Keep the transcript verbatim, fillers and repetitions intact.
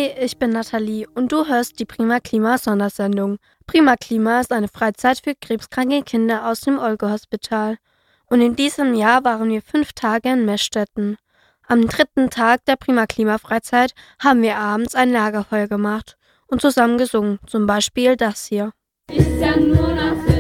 Hi, ich bin Nathalie und du hörst die Prima Klima Sondersendung. Prima Klima ist eine Freizeit für krebskranke Kinder aus dem Olga-Hospital. Und in diesem Jahr waren wir fünf Tage in Meschstetten. Am dritten Tag der Prima Klima Freizeit haben wir abends ein Lagerfeuer gemacht und zusammen gesungen, zum Beispiel das hier. Ist ja nur noch